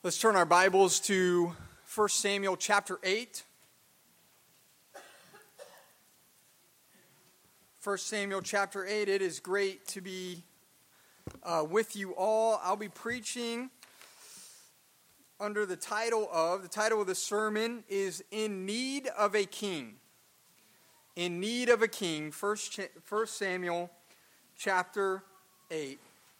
Let's turn our Bibles to 1 Samuel chapter 8. 1 Samuel chapter 8, it is great to be with you all. I'll be preaching under the title of the sermon is In Need of a King. In Need of a King, 1 Samuel chapter 8.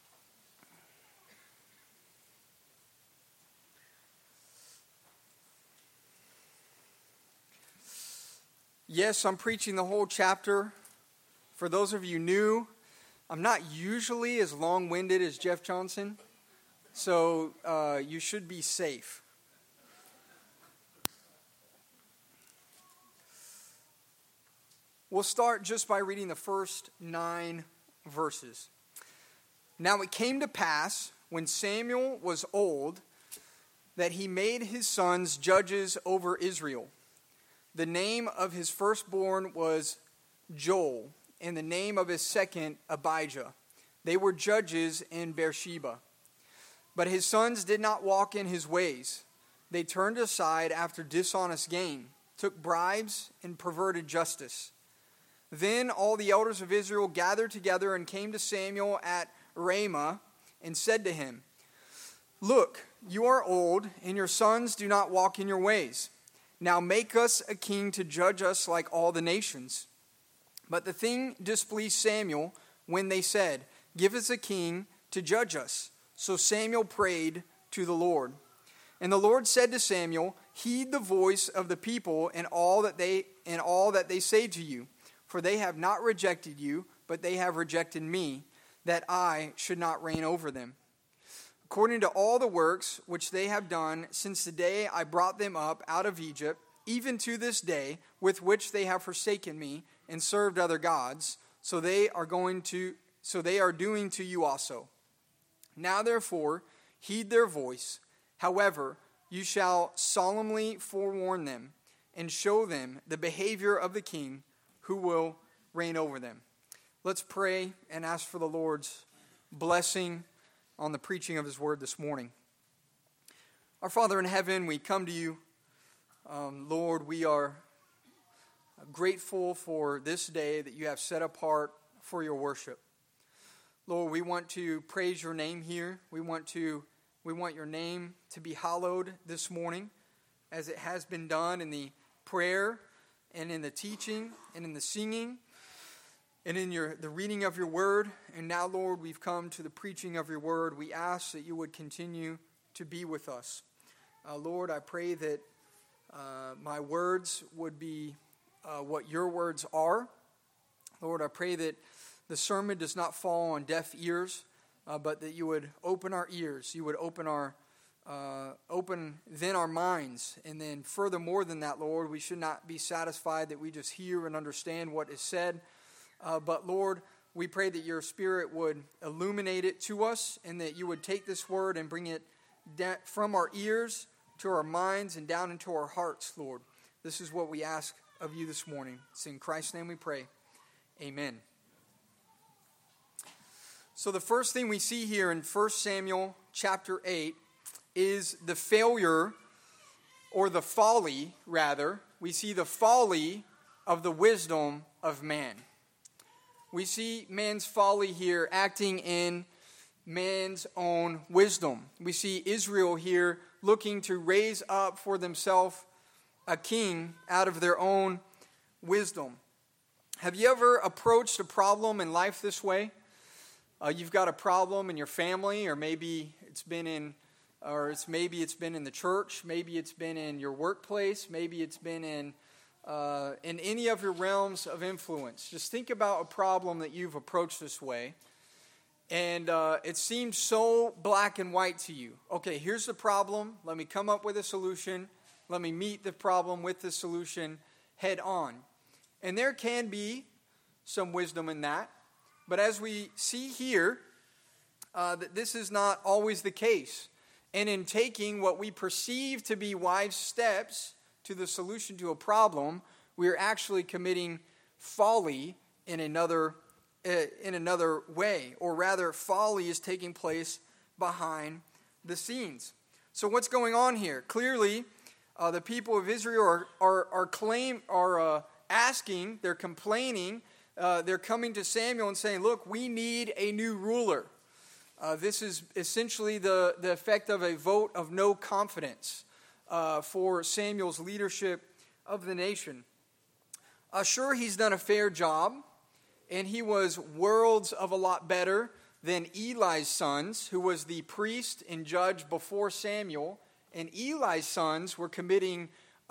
Yes, I'm preaching the whole chapter. For those of you new, I'm not usually as long-winded as Jeff Johnson, so you should be safe. We'll start just by reading the first 9 verses. Now it came to pass, when Samuel was old, that he made his sons judges over Israel. The name of his firstborn was Joel, and the name of his second, Abijah. They were judges in Beersheba. But his sons did not walk in his ways. They turned aside after dishonest gain, took bribes, and perverted justice. Then all the elders of Israel gathered together and came to Samuel at Ramah and said to him, "Look, you are old, and your sons do not walk in your ways. Now make us a king to judge us like all the nations." But the thing displeased Samuel when they said, "Give us a king to judge us." So Samuel prayed to the Lord. And the Lord said to Samuel, "Heed the voice of the people in all that they say to you, for they have not rejected you, but they have rejected me, that I should not reign over them. According to all the works which they have done since the day I brought them up out of Egypt, even to this day, with which they have forsaken me and served other gods, so they are doing to you also. Now therefore, heed their voice. However, you shall solemnly forewarn them and show them the behavior of the king who will reign over them." Let's pray and ask for the Lord's blessing on the preaching of his word this morning. Our Father in heaven, we come to you. Lord, we are grateful for this day that you have set apart for your worship. Lord, we want to praise your name here. We want your name to be hallowed this morning, as it has been done in the prayer and in the teaching and in the singing and in the reading of your word. And now, Lord, we've come to the preaching of your word. We ask that you would continue to be with us. Lord, I pray that my words would be what your words are. Lord, I pray that the sermon does not fall on deaf ears, but that you would open our ears. You would open then our minds. And then furthermore than that, Lord, we should not be satisfied that we just hear and understand what is said. But Lord, we pray that your Spirit would illuminate it to us, and that you would take this word and bring it from our ears to our minds and down into our hearts, Lord. This is what we ask of you this morning. It's in Christ's name we pray. Amen. So the first thing we see here in 1 Samuel chapter 8 is the failure, or the folly, rather. We see the folly of the wisdom of man. We see man's folly here acting in man's own wisdom. We see Israel here looking to raise up for themselves a king out of their own wisdom. Have you ever approached a problem in life this way? You've got a problem in your family, or maybe it's been in the church, maybe it's been in your workplace, maybe it's been in any of your realms of influence. Just think about a problem that you've approached this way, and it seems so black and white to you. Okay, here's the problem. Let me come up with a solution. Let me meet the problem with the solution head on. And there can be some wisdom in that. But as we see here, that this is not always the case. And in taking what we perceive to be wise steps to the solution to a problem, we are actually committing folly in another way. Or rather, folly is taking place behind the scenes. So what's going on here? Clearly, the people of Israel are asking, they're complaining, they're coming to Samuel and saying, look, we need a new ruler. This is essentially the effect of a vote of no confidence for Samuel's leadership of the nation. Sure, he's done a fair job, and he was worlds of a lot better than Eli's sons, who was the priest and judge before Samuel. And Eli's sons were committing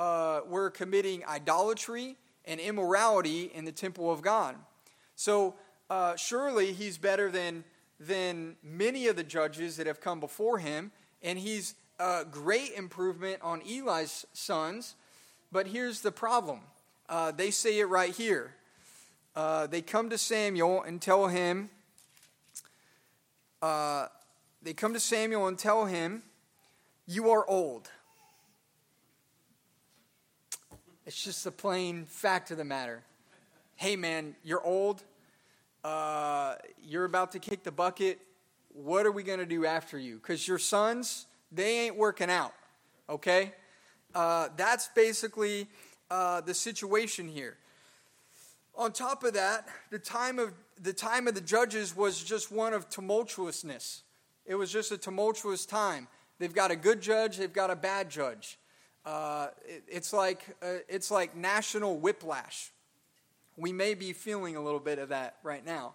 idolatry and immorality in the temple of God. So surely he's better than many of the judges that have come before him, and he's a great improvement on Eli's sons. But here's the problem. They say it right here. They come to Samuel and tell him, you are old. It's just the plain fact of the matter. Hey man, you're old. You're about to kick the bucket. What are we going to do after you? Because your sons, they ain't working out. Okay? That's basically the situation here. On top of that, the time of the judges was just one of tumultuousness. It was just a tumultuous time. They've got a good judge, they've got a bad judge. It's like national whiplash. We may be feeling a little bit of that right now.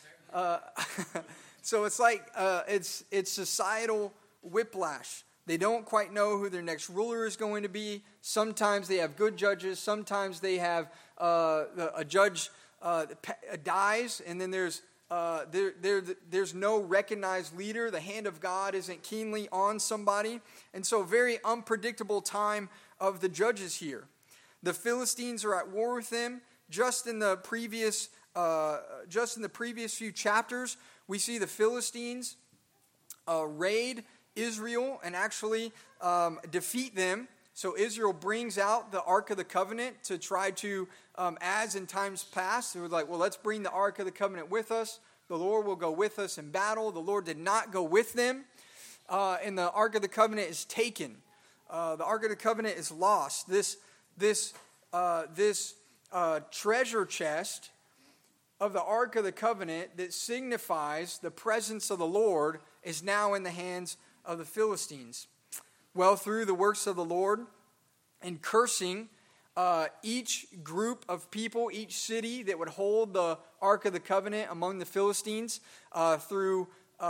So it's like it's societal whiplash. They don't quite know who their next ruler is going to be. Sometimes they have good judges. Sometimes they have a judge dies, and then there's no recognized leader. The hand of God isn't keenly on somebody, and so very unpredictable time of the judges here. The Philistines are at war with them. Just in the previous few chapters, we see the Philistines raid Israel and actually defeat them. So Israel brings out the Ark of the Covenant to try to, as in times past, they were like, well, let's bring the Ark of the Covenant with us. The Lord will go with us in battle. The Lord did not go with them, and the Ark of the Covenant is taken. The Ark of the Covenant is lost. This treasure chest of the Ark of the Covenant that signifies the presence of the Lord is now in the hands of the Philistines. Well, through the works of the Lord and cursing each group of people, each city that would hold the Ark of the Covenant among the Philistines through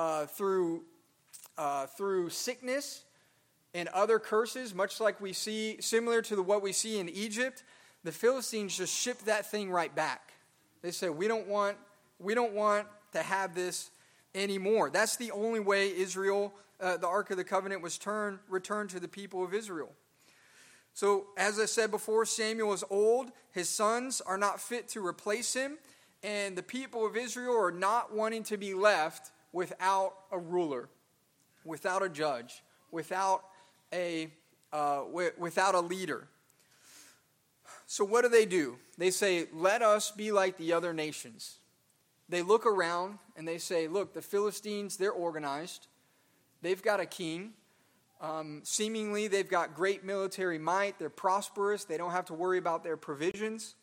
sickness and other curses, much like we see, similar to what we see in Egypt, the Philistines just shipped that thing right back. They said, we don't want to have this anymore. That's the only way Israel, the Ark of the Covenant, was returned to the people of Israel. So, as I said before, Samuel is old. His sons are not fit to replace him. And the people of Israel are not wanting to be left without a ruler, without a judge, without a leader. So what do? They say, let us be like the other nations. They look around and they say, look, the Philistines, they're organized. They've got a king. Seemingly, they've got great military might. They're prosperous. They don't have to worry about their provisions.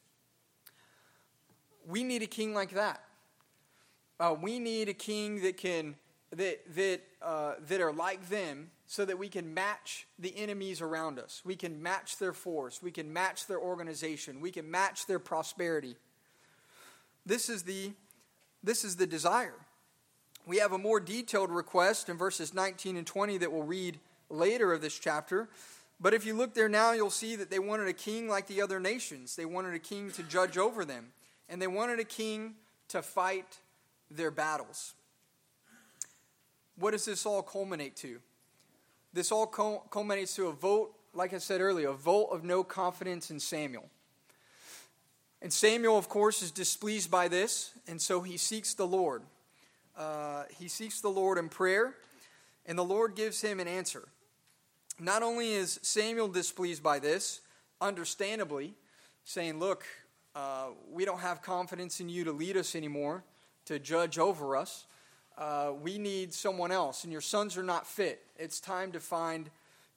We need a king like that. We need a king that are like them, so that we can match the enemies around us. We can match their force. We can match their organization. We can match their prosperity. This is the desire. We have a more detailed request in verses 19 and 20 that we'll read later of this chapter. But if you look there now, you'll see that they wanted a king like the other nations. They wanted a king to judge over them. And they wanted a king to fight their battles. What does this all culminate to? This all culminates to a vote, like I said earlier, a vote of no confidence in Samuel. And Samuel, of course, is displeased by this, and so he seeks the Lord. He seeks the Lord in prayer, and the Lord gives him an answer. Not only is Samuel displeased by this, understandably, saying, look, we don't have confidence in you to lead us anymore, to judge over us. We need someone else, and your sons are not fit. It's time to find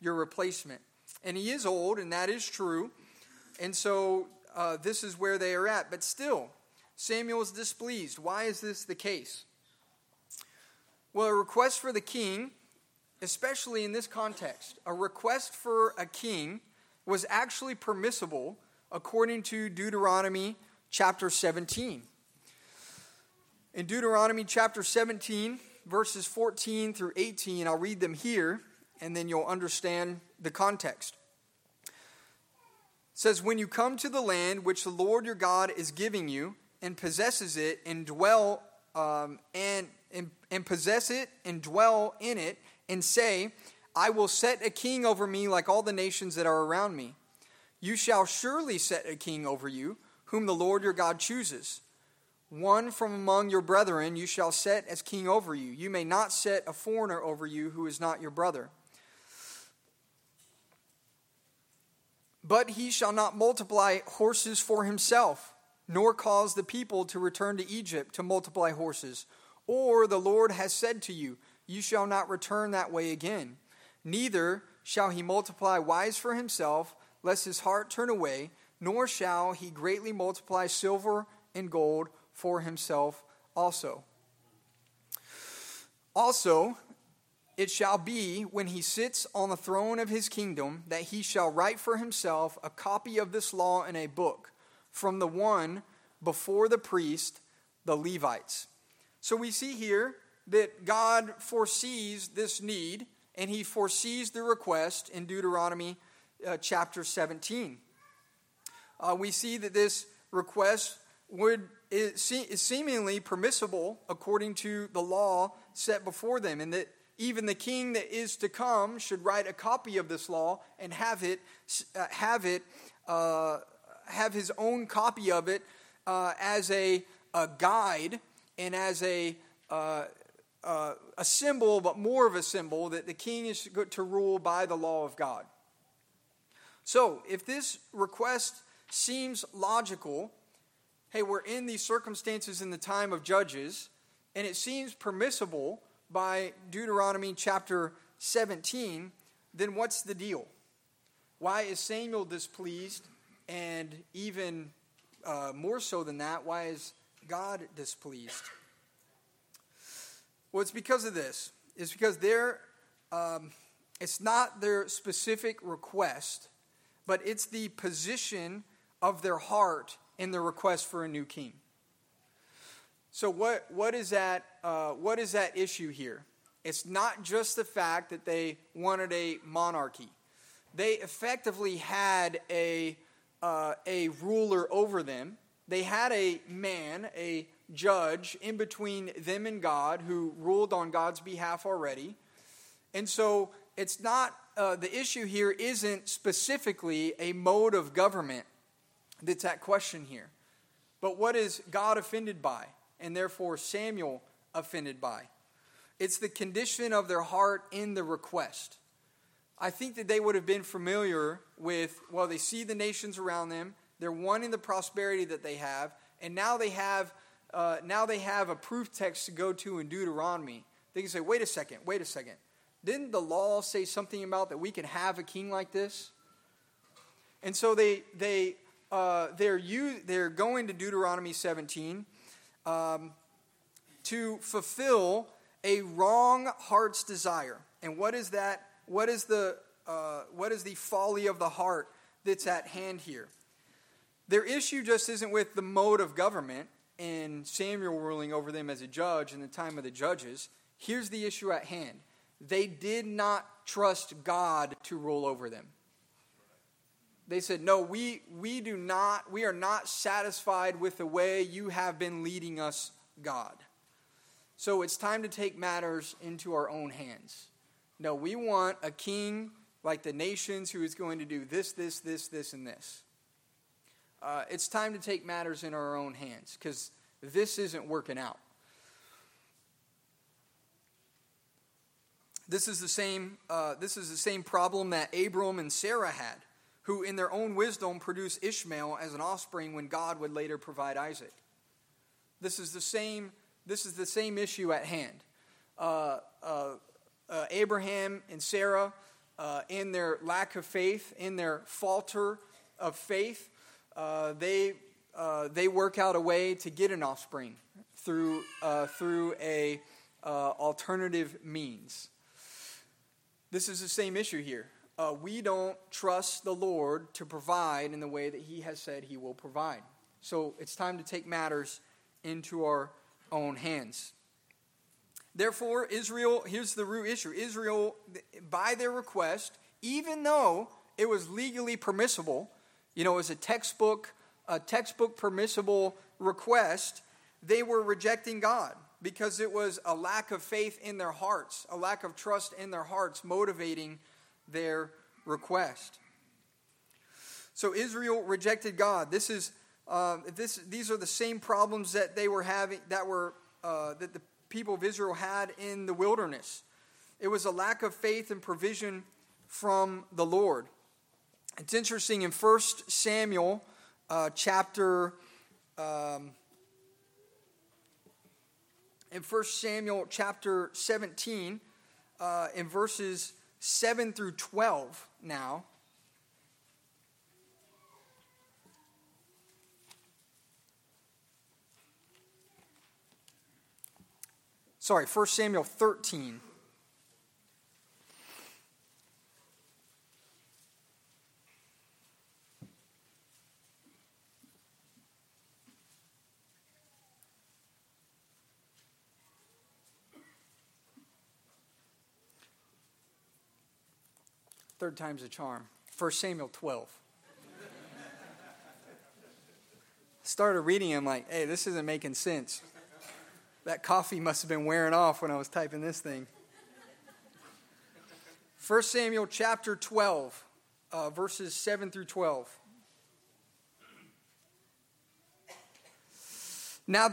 your replacement. And he is old, and that is true. And so this is where they are at. But still, Samuel is displeased. Why is this the case? Well, a request for the king, especially in this context, a request for a king was actually permissible according to Deuteronomy chapter 17. In Deuteronomy chapter 17, verses 14 through 18, I'll read them here, and then you'll understand the context. It says, "When you come to the land which the Lord your God is giving you, and possesses it and dwell and possess it and dwell in it, and say, I will set a king over me like all the nations that are around me. You shall surely set a king over you, whom the Lord your God chooses. One from among your brethren you shall set as king over you. You may not set a foreigner over you who is not your brother. But he shall not multiply horses for himself, nor cause the people to return to Egypt to multiply horses. Or the Lord has said to you, you shall not return that way again. Neither shall he multiply wives for himself, lest his heart turn away, nor shall he greatly multiply silver and gold for himself also. Also, it shall be when he sits on the throne of his kingdom that he shall write for himself a copy of this law in a book from the one before the priest, the Levites." So we see here that God foresees this need, and he foresees the request in Deuteronomy chapter 17. We see that this request is seemingly permissible according to the law set before them, and that even the king that is to come should write a copy of this law and have his own copy of it as a guide and as a symbol, but more of a symbol that the king is to rule by the law of God. So, if this request seems logical, hey, we're in these circumstances in the time of Judges, and it seems permissible by Deuteronomy chapter 17, then what's the deal? Why is Samuel displeased? And even more so than that, why is God displeased? Well, it's because of this. It's because it's not their specific request, but it's the position of their heart in the request for a new king. So what is that issue here? It's not just the fact that they wanted a monarchy. They effectively had a ruler over them. They had a man, a judge in between them and God who ruled on God's behalf already. And so it's not, the issue here isn't specifically a mode of government that's at question here. But what is God offended by, and therefore Samuel offended by? It's the condition of their heart in the request. I think that they would have been familiar with, well, they see the nations around them, they're wanting the prosperity that they have, and now they have a proof text to go to in Deuteronomy. They can say, wait a second. Didn't the law say something about that we can have a king like this? And so they're going to Deuteronomy 17 to fulfill a wrong heart's desire. And what is that? What is the folly of the heart that's at hand here? Their issue just isn't with the mode of government and Samuel ruling over them as a judge in the time of the judges. Here's the issue at hand. They did not trust God to rule over them. They said, no, we are not satisfied with the way you have been leading us, God. So it's time to take matters into our own hands. No, we want a king like the nations who is going to do this, and this. It's time to take matters in our own hands because this isn't working out. This is the same problem that Abram and Sarah had, who in their own wisdom produced Ishmael as an offspring when God would later provide Isaac. This is the same issue at hand. Abraham and Sarah, in their lack of faith, in their falter of faith, they work out a way to get an offspring through a alternative means. This is the same issue here. We don't trust the Lord to provide in the way that He has said He will provide. So it's time to take matters into our own hands. Therefore, Israel, here's the root issue. Israel, by their request, even though it was legally permissible, it was a textbook permissible request, they were rejecting God because it was a lack of faith in their hearts, a lack of trust in their hearts motivating their request. So Israel rejected God. These are the same problems that they were having, that the people of Israel had in the wilderness. It was a lack of faith and provision from the Lord. It's interesting in 1 Samuel chapter 17, in verses 7 through 12 now. Sorry, 1 Samuel 13. Third time's a charm. 1 Samuel 12. Started reading, I'm like, hey, this isn't making sense. That coffee must have been wearing off when I was typing this thing. 1 Samuel chapter 12, verses 7 through 12. Now,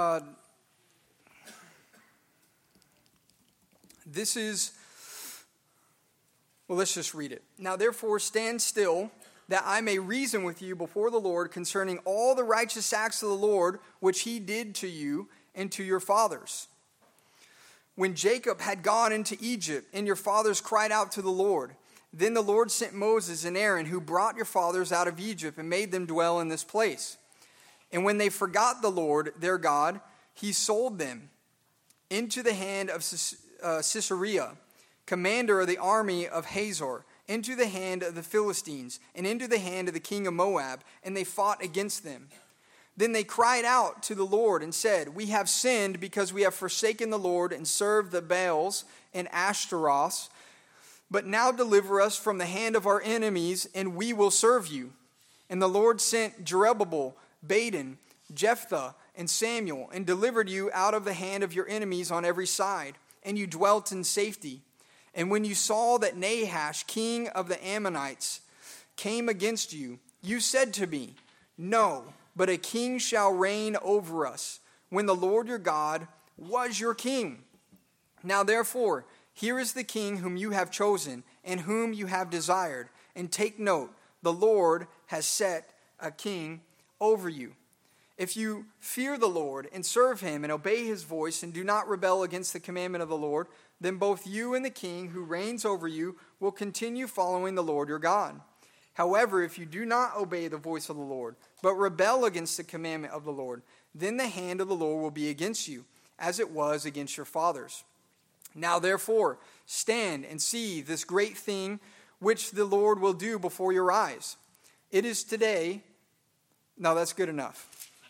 this is, well, let's just read it. Now, therefore, stand still, that I may reason with you before the Lord concerning all the righteous acts of the Lord, which He did to you and to your fathers. When Jacob had gone into Egypt, and your fathers cried out to the Lord, then the Lord sent Moses and Aaron, who brought your fathers out of Egypt and made them dwell in this place. And when they forgot the Lord, their God, He sold them into the hand of Sisera, commander of the army of Hazor, into the hand of the Philistines, and into the hand of the king of Moab, and they fought against them. Then they cried out to the Lord and said, we have sinned because we have forsaken the Lord and served the Baals and Ashtaroths. But now deliver us from the hand of our enemies, and we will serve you. And the Lord sent Zerubbabel, Baden, Jephthah, and Samuel, and delivered you out of the hand of your enemies on every side, and you dwelt in safety. And when you saw that Nahash, king of the Ammonites, came against you, you said to me, no, but a king shall reign over us, when the Lord your God was your king. Now therefore, here is the king whom you have chosen, and whom you have desired. And take note, the Lord has set a king over you. If you fear the Lord, and serve Him, and obey His voice, and do not rebel against the commandment of the Lord, then both you and the king who reigns over you will continue following the Lord your God. However, if you do not obey the voice of the Lord, but rebel against the commandment of the Lord, then the hand of the Lord will be against you, as it was against your fathers. Now therefore, stand and see this great thing which the Lord will do before your eyes. It is today. No, that's good enough.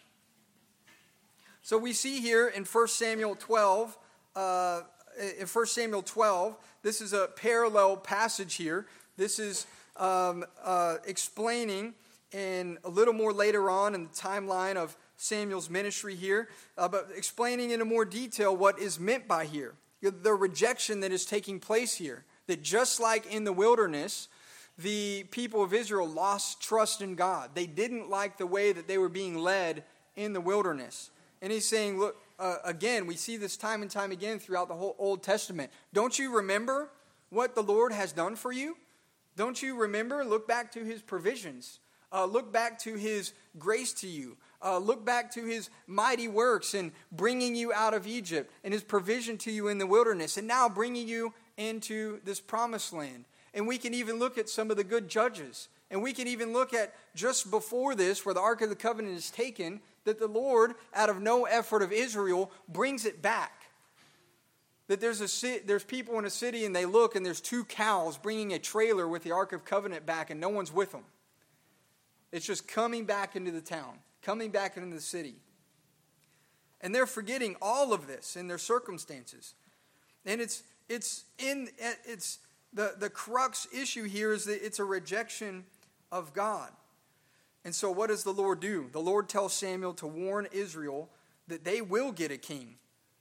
So we see here in 1 Samuel 12, this is a parallel passage here. This is explaining in a little more later on in the timeline of Samuel's ministry here, but explaining in more detail what is meant by here. The rejection that is taking place here. That just like in the wilderness, the people of Israel lost trust in God. They didn't like the way that they were being led in the wilderness. And he's saying, look, again, we see this time and time again throughout the whole Old Testament. Don't you remember what the Lord has done for you? Don't you remember? Look back to His provisions. Look back to His grace to you. Look back to His mighty works in bringing you out of Egypt and His provision to you in the wilderness, and now bringing you into this promised land. And we can even look at some of the good judges. And we can even look at just before this, where the Ark of the Covenant is taken, that the Lord, out of no effort of Israel, brings it back. That there's people in a city and they look and there's 2 cows bringing a trailer with the Ark of Covenant back and no one's with them. It's just coming back into the town, coming back into the city. And they're forgetting all of this in their circumstances. And the crux issue here is that it's a rejection of God. And so what does the Lord do? The Lord tells Samuel to warn Israel that they will get a king.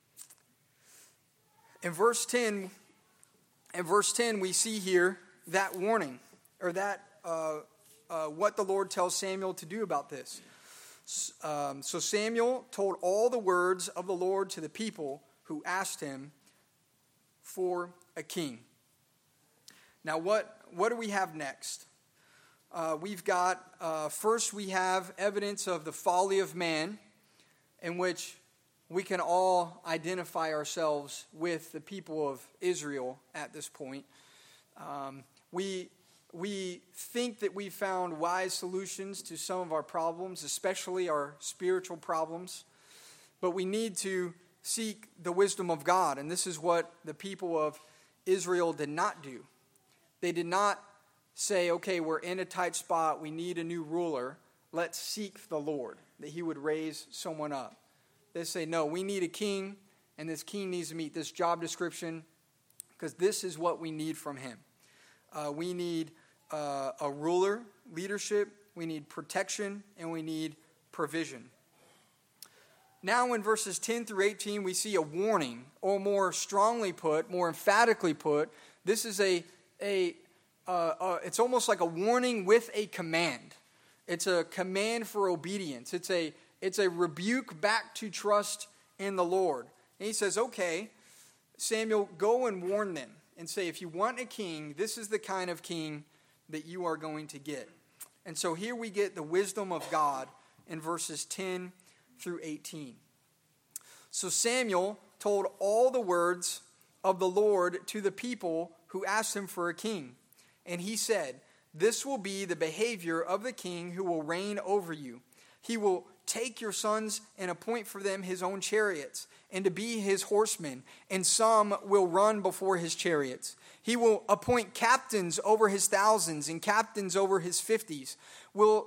In verse 10, we see here that warning, or that what the Lord tells Samuel to do about this. So Samuel told all the words of the Lord to the people who asked him for a king. Now, what do we have next? We've got, first we have evidence of the folly of man, in which we can all identify ourselves with the people of Israel at this point. We think that we found wise solutions to some of our problems, especially our spiritual problems, but we need to seek the wisdom of God, and this is what the people of Israel did not do. They did not say, okay, we're in a tight spot, we need a new ruler, let's seek the Lord, that he would raise someone up. They say, no, we need a king, and this king needs to meet this job description, because this is what we need from him. We need a ruler, leadership, we need protection, and we need provision. Now in verses 10 through 18, we see a warning, or more strongly put, more emphatically put, this is it's almost like a warning with a command. It's a command for obedience. It's a rebuke back to trust in the Lord. And he says, okay, Samuel, go and warn them and say, if you want a king, this is the kind of king that you are going to get. And so here we get the wisdom of God in verses 10 through 18. So Samuel told all the words of the Lord to the people who asked him for a king. And he said, this will be the behavior of the king who will reign over you. He will take your sons and appoint for them his own chariots, and to be his horsemen, and some will run before his chariots. He will appoint captains over his thousands and captains over his 50s. Will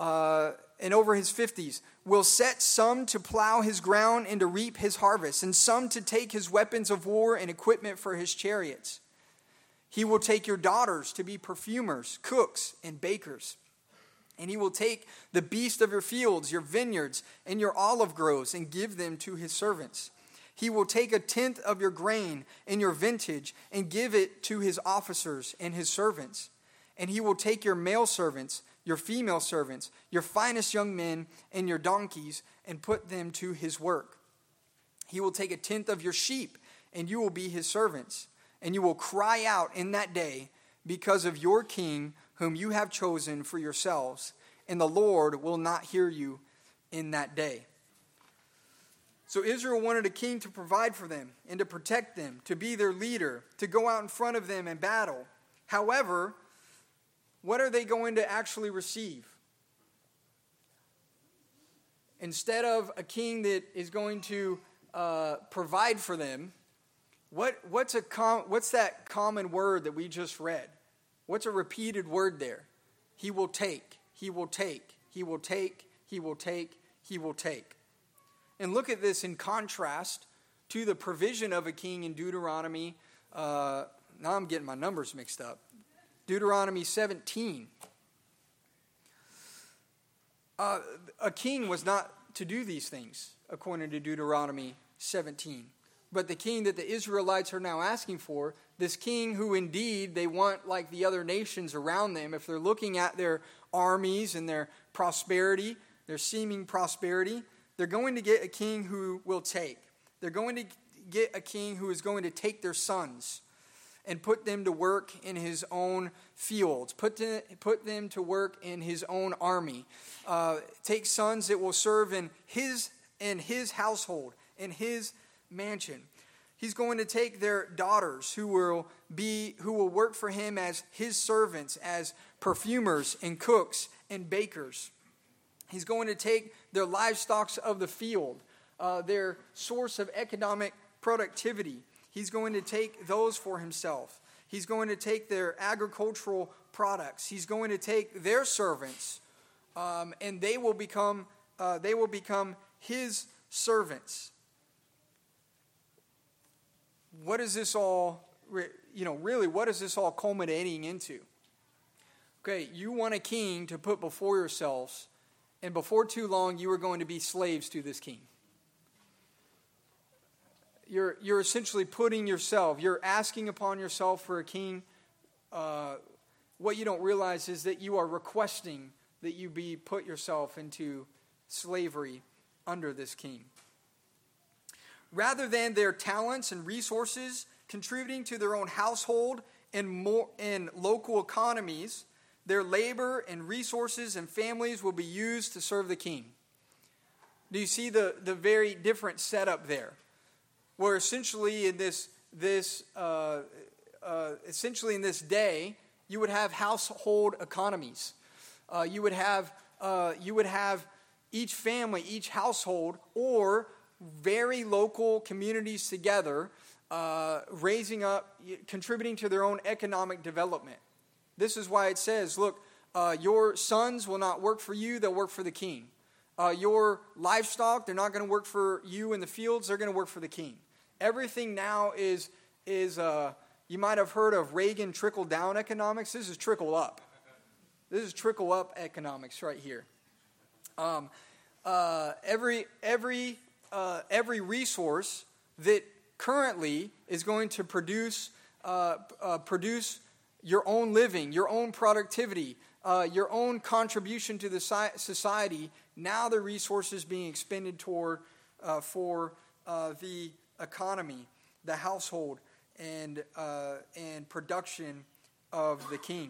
set some to plow his ground and to reap his harvest, and some to take his weapons of war and equipment for his chariots. He will take your daughters to be perfumers, cooks, and bakers. And he will take the beast of your fields, your vineyards, and your olive groves, and give them to his servants. He will take 1/10 of your grain and your vintage, and give it to his officers and his servants. And he will take your male servants, your female servants, your finest young men, and your donkeys, and put them to his work. He will take 1/10 of your sheep, and you will be his servants. And you will cry out in that day because of your king, whom you have chosen for yourselves, and the Lord will not hear you in that day. So Israel wanted a king to provide for them and to protect them, to be their leader, to go out in front of them in battle. However, what are they going to actually receive? Instead of a king that is going to provide for them, what's that common word that we just read? What's a repeated word there? He will take, he will take, he will take, he will take, he will take. And look at this in contrast to the provision of a king in Deuteronomy. Now I'm getting my numbers mixed up. Deuteronomy 17. A king was not to do these things, according to Deuteronomy 17. But the king that the Israelites are now asking for, this king who indeed they want like the other nations around them, if they're looking at their armies and their prosperity, their seeming prosperity, they're going to get a king who will take. They're going to get a king who is going to take their sons and put them to work in his own fields, put them to work in his own army. Take sons that will serve in his household, in his mansion. He's going to take their daughters who will work for him as his servants, as perfumers and cooks and bakers. He's going to take their livestock of the field, their source of economic productivity. He's going to take those for himself. He's going to take their agricultural products. He's going to take their servants, and they will become his servants. What is this all, really, what is this all culminating into? Okay, you want a king to put before yourselves, and before too long, you are going to be slaves to this king. You're essentially putting yourself, you're asking upon yourself for a king. What you don't realize is that you are requesting that you be put yourself into slavery under this king. Rather than their talents and resources contributing to their own household and local economies, their labor and resources and families will be used to serve the king. Do you see the very different setup there? Where essentially in this day, you would have household economies. You would have each family, each household, or very local communities together, raising up, contributing to their own economic development. This is why it says, look, your sons will not work for you, they'll work for the king. Your livestock, they're not going to work for you in the fields, they're going to work for the king. Everything now is you might have heard of Reagan trickle-down economics. This is trickle-up. This is trickle-up economics right here. Every resource that currently is going to produce your own living, your own productivity, your own contribution to the society. Now the resources being expended toward for the economy, the household, and production of the king.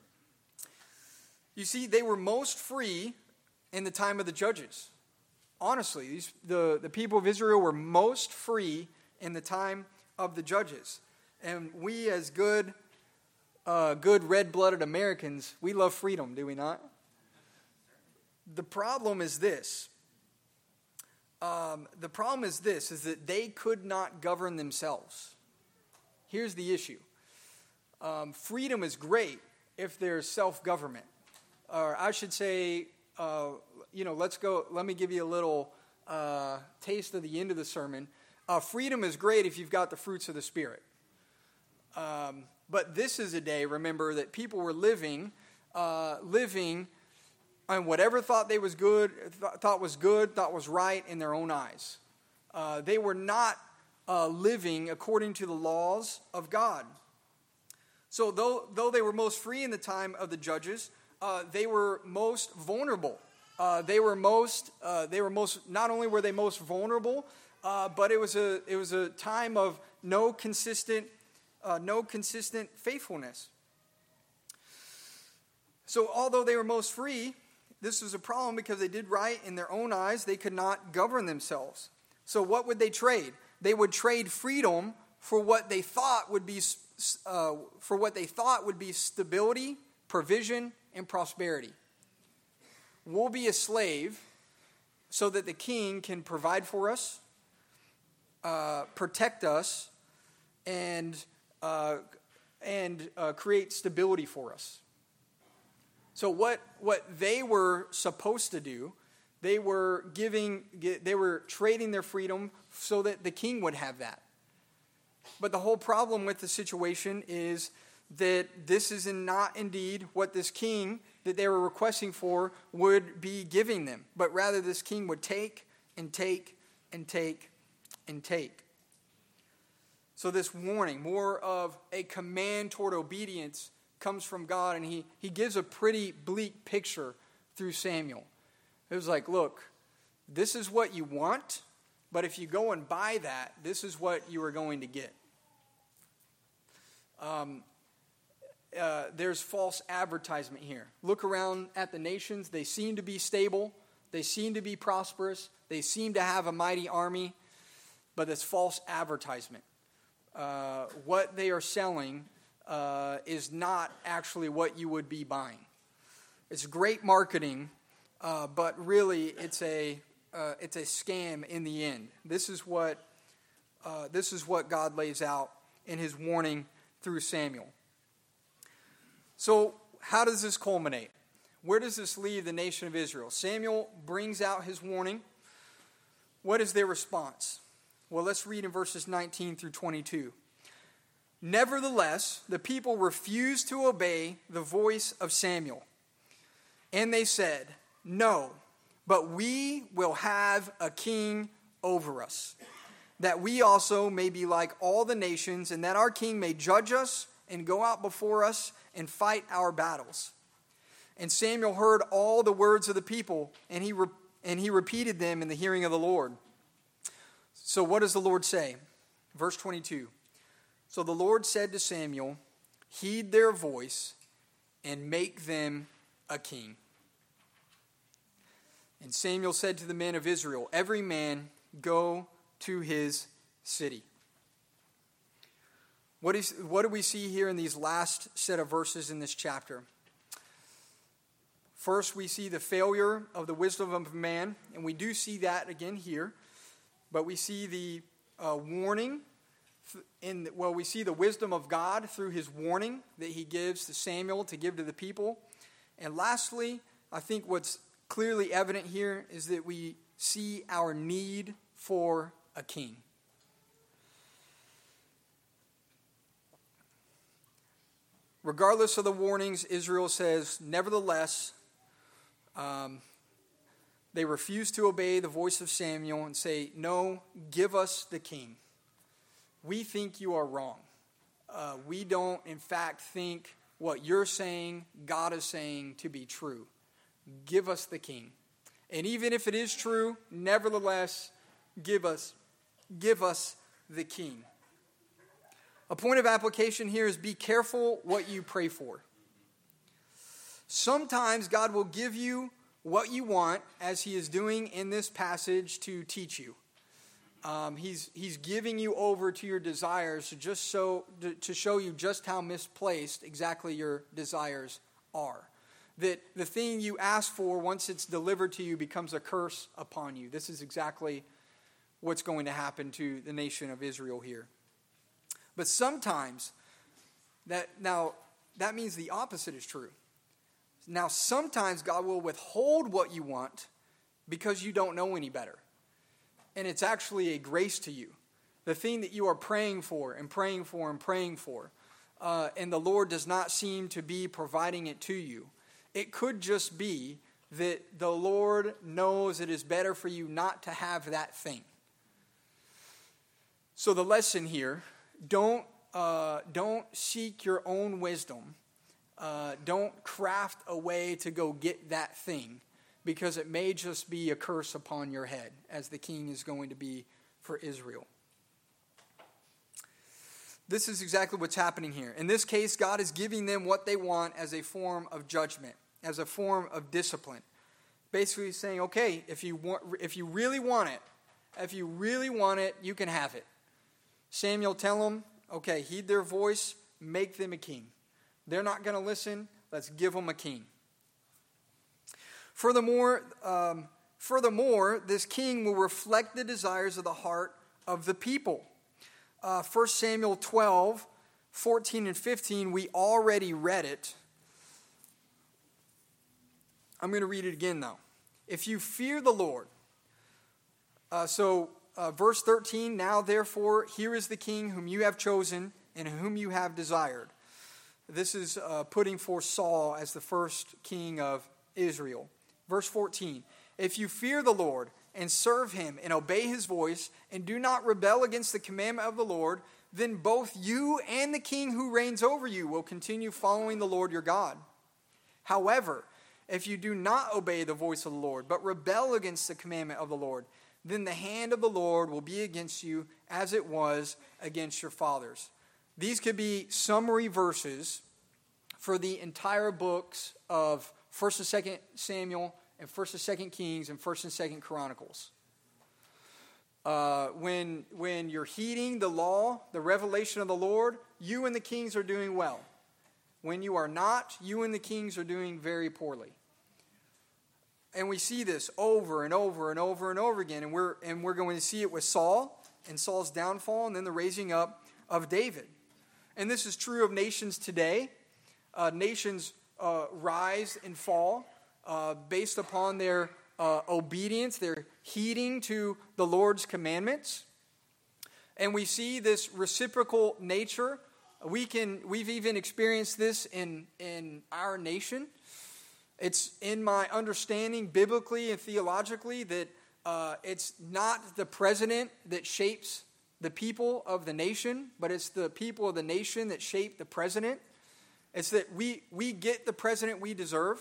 You see, they were most free in the time of the judges. Honestly, the people of Israel were most free in the time of the judges. And we as good red-blooded Americans, we love freedom, do we not? The problem is this. Is that they could not govern themselves. Here's the issue. Freedom is great if there's self-government. Or I should say, let me give you a little taste of the end of the sermon. Freedom is great if you've got the fruits of the Spirit. But this is a day, remember, that people were living on whatever thought was right in their own eyes. They were not living according to the laws of God. So though they were most free in the time of the judges, they were most vulnerable. Not only were they most vulnerable, but it was a time of no consistent faithfulness. So although they were most free, this was a problem because they did right in their own eyes. They could not govern themselves. So what would they trade? They would trade freedom for what they thought would be stability, provision, and prosperity. We'll be a slave so that the king can provide for us, protect us, and create stability for us. So what they were supposed to do, they were trading their freedom so that the king would have that. But the whole problem with the situation is that this is not indeed what this king that they were requesting for would be giving them, but rather this king would take and take and take and take. So this warning, more of a command toward obedience, comes from God, and he gives a pretty bleak picture through Samuel. It was like, look, this is what you want, but if you go and buy that, this is what you are going to get. There's false advertisement here. Look around at the nations. They seem to be stable. They seem to be prosperous. They seem to have a mighty army, but it's false advertisement. what they are selling is not actually what you would be buying. It's great marketing, but really it's a scam in the end. This is what God lays out in his warning through Samuel. So how does this culminate? Where does this leave the nation of Israel? Samuel brings out his warning. What is their response? Well, let's read in verses 19 through 22. Nevertheless, the people refused to obey the voice of Samuel. And they said, "No, but we will have a king over us, that we also may be like all the nations, and that our king may judge us and go out before us and fight our battles." And Samuel heard all the words of the people, and he repeated them in the hearing of the Lord. So what does the Lord say? Verse 22. So the Lord said to Samuel, "Heed their voice and make them a king." And Samuel said to the men of Israel, "Every man go to his city." What do we see here in these last set of verses in this chapter? First, we see the failure of the wisdom of man, and we do see that again here. But we see the warning, we see the wisdom of God through his warning that he gives to Samuel to give to the people. And lastly, I think what's clearly evident here is that we see our need for a king. Regardless of the warnings, Israel says, nevertheless, they refuse to obey the voice of Samuel and say, "No, give us the king. We think you are wrong. We don't, in fact, think what you're saying, God is saying to be true. Give us the king. And even if it is true, nevertheless, give us the king." A point of application here is be careful what you pray for. Sometimes God will give you what you want, as he is doing in this passage to teach you. He's giving you over to your desires to show you just how misplaced exactly your desires are. That the thing you ask for, once it's delivered to you, becomes a curse upon you. This is exactly what's going to happen to the nation of Israel here. But sometimes, that means the opposite is true. Now, sometimes God will withhold what you want because you don't know any better. And it's actually a grace to you. The thing that you are praying for and praying for and praying for, and the Lord does not seem to be providing it to you. It could just be that the Lord knows it is better for you not to have that thing. So the lesson here, don't seek your own wisdom. Don't craft a way to go get that thing, because it may just be a curse upon your head, as the king is going to be for Israel. This is exactly what's happening here. In this case, God is giving them what they want as a form of judgment, as a form of discipline. Basically saying, okay, if you really want it, you can have it. Samuel, tell them, okay, heed their voice, make them a king. They're not going to listen. Let's give them a king. Furthermore, this king will reflect the desires of the heart of the people. 1 Samuel 12, 14 and 15, we already read it. I'm going to read it again, though. If you fear the Lord. Verse 13, now therefore, here is the king whom you have chosen and whom you have desired. This is putting forth Saul as the first king of Israel. Verse 14, if you fear the Lord and serve him and obey his voice and do not rebel against the commandment of the Lord, then both you and the king who reigns over you will continue following the Lord your God. However, if you do not obey the voice of the Lord, but rebel against the commandment of the Lord, then the hand of the Lord will be against you as it was against your fathers. These could be summary verses for the entire books of 1st and 2nd Samuel and 1st and 2nd Kings and 1st and 2nd Chronicles. When you're heeding the law, the revelation of the Lord, you and the kings are doing well. When you are not, you and the kings are doing very poorly. And we see this over and over and over and over again. And we're going to see it with Saul and Saul's downfall and then the raising up of David. And this is true of nations today. Nations rise and fall based upon their obedience, their heeding to the Lord's commandments. And we see this reciprocal nature. We've even experienced this in our nation. It's in my understanding biblically and theologically that it's not the president that shapes the people of the nation, but it's the people of the nation that shape the president. It's that we get the president we deserve.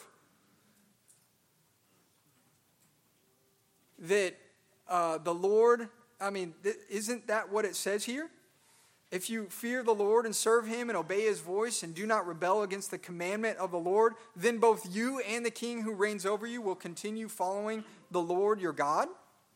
That the Lord, isn't that what it says here? If you fear the Lord and serve him and obey his voice and do not rebel against the commandment of the Lord, then both you and the king who reigns over you will continue following the Lord your God.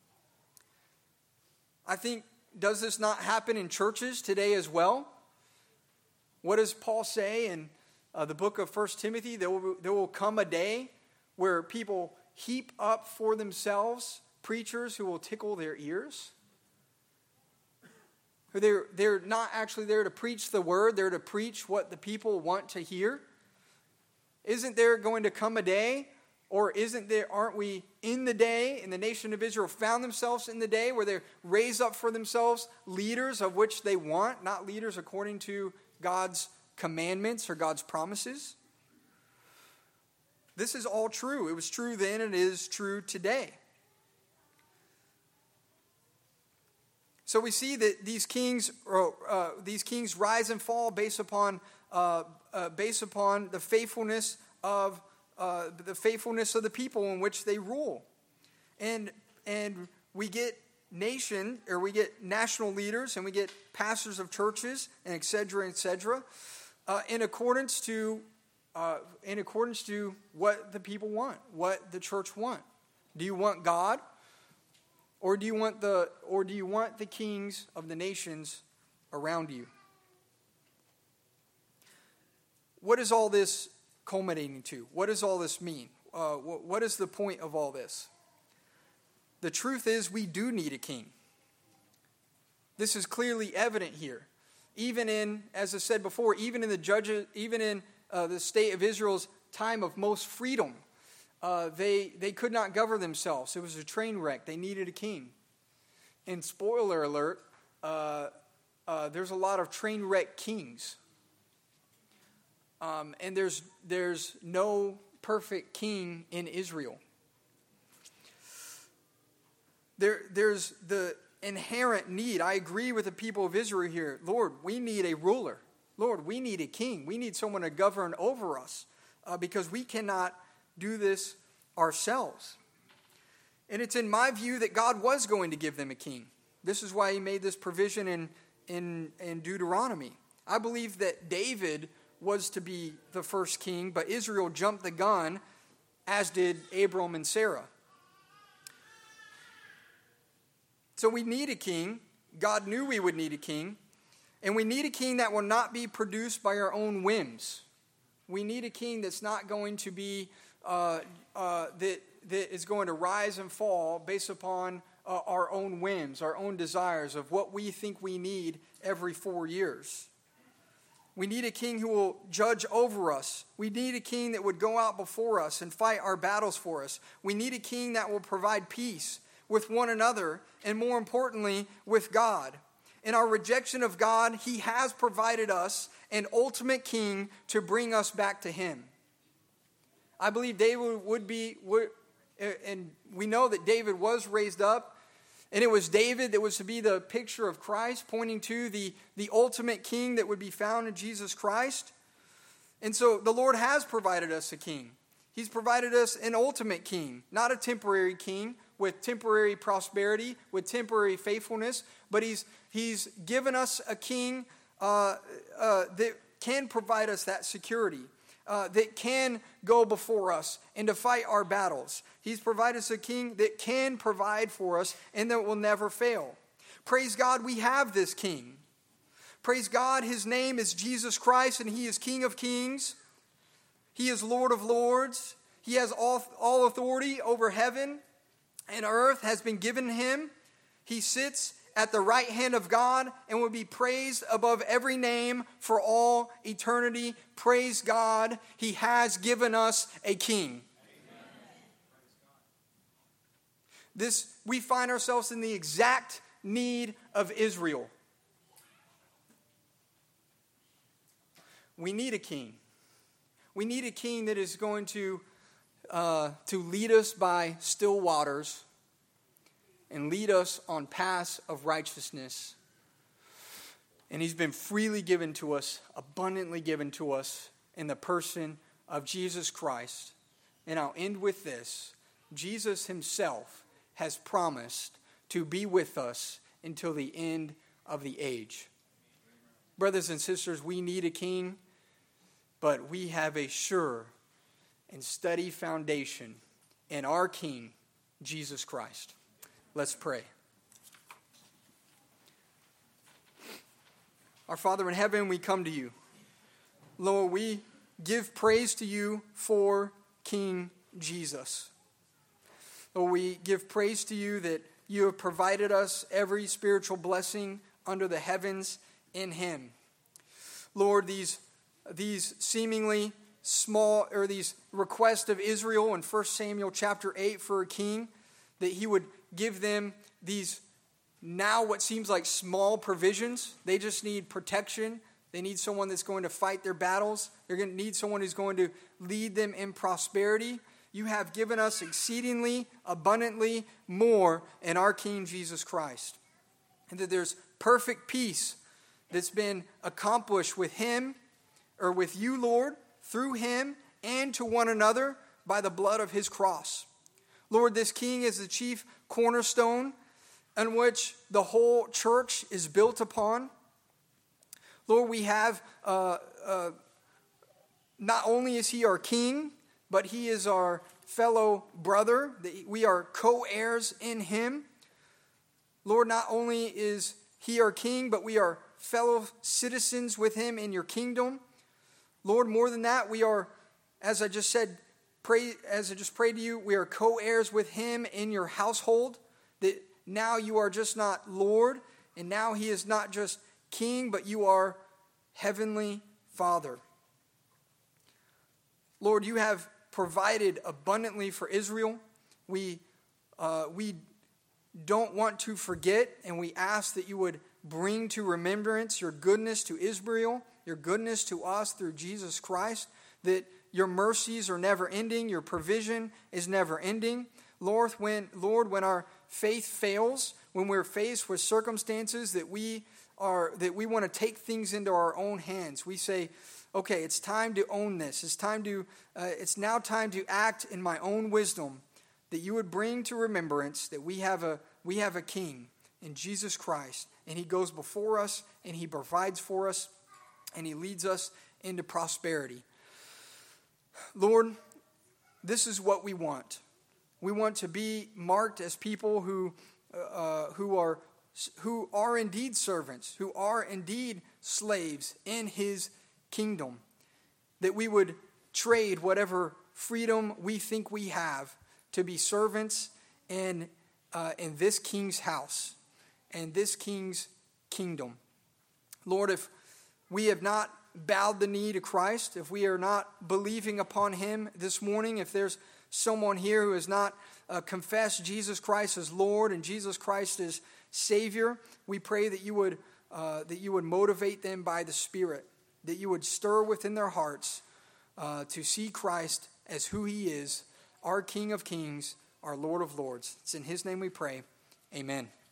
I think, does this not happen in churches today as well? What does Paul say in the book of 1 Timothy? There will come a day where people heap up for themselves preachers who will tickle their ears. They're not actually there to preach the word. They're to preach what the people want to hear. Isn't there going to come a day, or aren't we in the day, and the nation of Israel found themselves in the day where they raise up for themselves leaders of which they want, not leaders according to God's commandments or God's promises? This is all true. It was true then and it is true today. So we see that these kings rise and fall based upon the faithfulness of the people in which they rule, and we get national leaders, and we get pastors of churches, and et cetera, in accordance to what the people want, what the church want. Do you want God? Or do you want the kings of the nations around you? What is all this culminating to? What does all this mean? What is the point of all this? The truth is, we do need a king. This is clearly evident here. Even in, as I said before, even in the state of Israel's time of most freedom, they could not govern themselves. It was a train wreck. They needed a king. And spoiler alert, there's a lot of train wreck kings. And there's no perfect king in Israel. There's the inherent need. I agree with the people of Israel here. Lord, we need a ruler. Lord, we need a king. We need someone to govern over us because we cannot do this ourselves. And it's in my view that God was going to give them a king. This is why he made this provision in Deuteronomy. I believe that David was to be the first king, but Israel jumped the gun, as did Abram and Sarah. So we need a king. God knew we would need a king. And we need a king that will not be produced by our own whims. We need a king that's not going to be that is going to rise and fall based upon our own whims, our own desires of what we think we need every 4 years. We need a king who will judge over us. We need a king that would go out before us and fight our battles for us. We need a king that will provide peace with one another and, more importantly, with God. In our rejection of God, he has provided us an ultimate king to bring us back to him. I believe David and we know that David was raised up, and it was David that was to be the picture of Christ, pointing to the ultimate king that would be found in Jesus Christ. And so the Lord has provided us a king. He's provided us an ultimate king, not a temporary king with temporary prosperity, with temporary faithfulness, but he's given us a king that can provide us that security, that can go before us and to fight our battles. He's provided us a king that can provide for us and that will never fail. Praise God, we have this king. Praise God, his name is Jesus Christ, and he is King of kings. He is Lord of lords. He has all authority over heaven and earth has been given him. He sits at the right hand of God and will be praised above every name for all eternity. Praise God, he has given us a king. We find ourselves in the exact need of Israel. We need a king. We need a king that is going to lead us by still waters and lead us on paths of righteousness. And he's been freely given to us, abundantly given to us in the person of Jesus Christ. And I'll end with this. Jesus himself has promised to be with us until the end of the age. Brothers and sisters, we need a king, but we have a sure and steady foundation in our King, Jesus Christ. Let's pray. Our Father in heaven, we come to you. Lord, we give praise to you for King Jesus. Lord, we give praise to you that you have provided us every spiritual blessing under the heavens in him. Lord, these seemingly small, or these requests of Israel in 1 Samuel chapter 8 for a king, that he would give them these now what seems like small provisions. They just need protection. They need someone that's going to fight their battles. They're going to need someone who's going to lead them in prosperity. You have given us exceedingly, abundantly more in our King Jesus Christ. And that there's perfect peace that's been accomplished with him, or with you, Lord, through him and to one another by the blood of his cross. Lord, this king is the chief cornerstone on which the whole church is built upon. Lord, we have, not only is he our king, but he is our fellow brother. We are co-heirs in him. Lord, not only is he our king, but we are fellow citizens with him in your kingdom. Lord, more than that, we are, as I just prayed to you, we are co-heirs with him in your household. That now you are just not Lord, and now he is not just king, but you are heavenly Father. Lord, you have provided abundantly for Israel. We don't want to forget, and we ask that you would bring to remembrance your goodness to Israel, your goodness to us through Jesus Christ, that your mercies are never ending, your provision is never ending. Lord, when our faith fails, when we're faced with circumstances that we want to take things into our own hands, we say, okay, it's time to own this. It's now time to act in my own wisdom, that you would bring to remembrance that we have a king in Jesus Christ, and he goes before us, and he provides for us, and he leads us into prosperity. Lord, this is what we want. We want to be marked as people who are indeed servants, who are indeed slaves in his kingdom. That we would trade whatever freedom we think we have to be servants in this king's house and this king's kingdom. Lord, if we have not bowed the knee to Christ, if we are not believing upon him this morning, if there's someone here who has not confessed Jesus Christ as Lord and Jesus Christ as Savior, we pray that you would motivate them by the Spirit, that you would stir within their hearts to see Christ as who he is, our King of Kings, our Lord of Lords. It's in his name we pray. Amen.